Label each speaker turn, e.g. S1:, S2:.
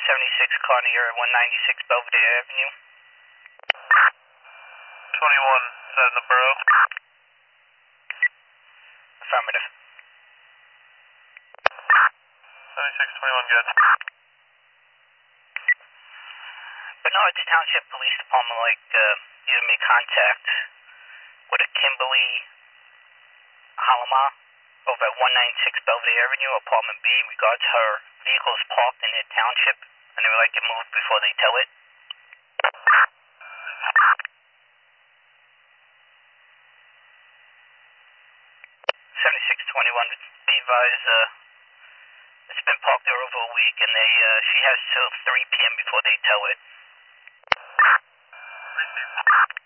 S1: 76 Carnier, 196 Belvedere Avenue.
S2: 21, is that in the borough?
S1: Affirmative.
S2: 7621, good.
S1: Bernards Township Police Department you made contact with a Kimberly Halama over at 196 Belvedere Avenue, apartment B, in regards to her vehicles parked in their township, and they would like it moved before they tow it. 7621, be advised, it's been parked there over a week, and she has till 3 p.m. before they tow it.
S2: Received.